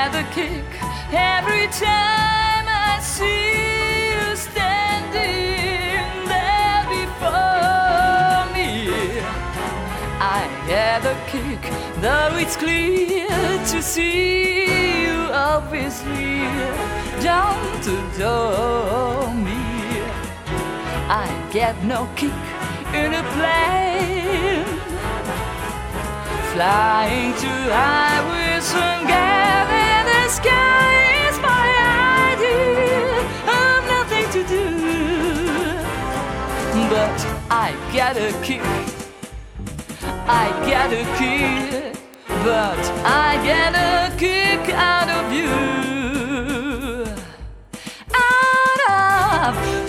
get a kick every time I see you standing there before me. I get a kick, though it's clear to see you obviously don't adore me. I get no kick in a plane, flying too high with some gap in the sky is my idea of nothing to do. But I get a kick, I get a kick, but I get a kick out of you, out of